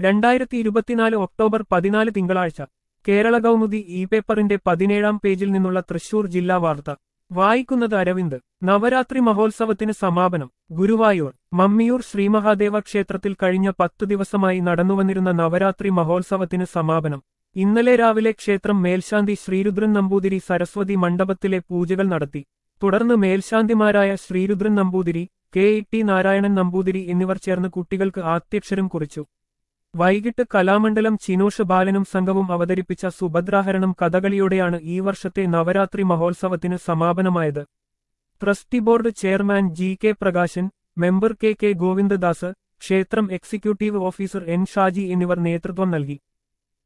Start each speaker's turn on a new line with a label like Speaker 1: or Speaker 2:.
Speaker 1: 2024 October 14 തിങ്കളാഴ്ച കേരള കൗമുദി പേപ്പറിന്റെ 17-ാം പേജിൽ നിന്നുള്ള തൃശൂർ ജില്ലാ വാർത്ത വായിക്കുന്നത് അരവിന്ദ്. നവരാത്രി മഹോത്സവത്തിന് സമാപനം. ഗുരുവായൂർ മമ്മിയൂർ ശ്രീമഹാദേവ ക്ഷേത്രത്തിൽ കഴിഞ്ഞ 10 ദിവസമായി നടന്നുവന്നിരുന്ന നവരാത്രി മഹോത്സവത്തിന് സമാപനം. ഇന്നലെ രാവിലെ ക്ഷേത്രം മേൽശാന്തി ശ്രീരുദ്രൻ നമ്പൂതിരി സരസ്വതി മണ്ഡപത്തിലെ പൂജകൾ നടത്തി. തുടർന്ന് മേൽശാന്തിമാരായ ശ്രീരുദ്രൻ നമ്പൂതിരി, ടി നാരായണൻ നമ്പൂതിരി എന്നിവർ ചേർന്ന് കുട്ടികൾക്ക് ആദ്യാക്ഷരം കുറിച്ചു. വൈകിട്ട് കലാമണ്ഡലം ചിനോഷ് ബാലനും സംഘവും അവതരിപ്പിച്ച സുഭദ്രാഹരണം കഥകളിയോടെയാണ് ഈ വർഷത്തെ നവരാത്രി മഹോത്സവത്തിന് സമാപനമായത്. Trustee board chairman K Prakashan, member K Govindadas, ക്ഷേത്രം എക്സിക്യൂട്ടീവ് ഓഫീസർ ഷാജി എന്നിവർ നേതൃത്വം നൽകി.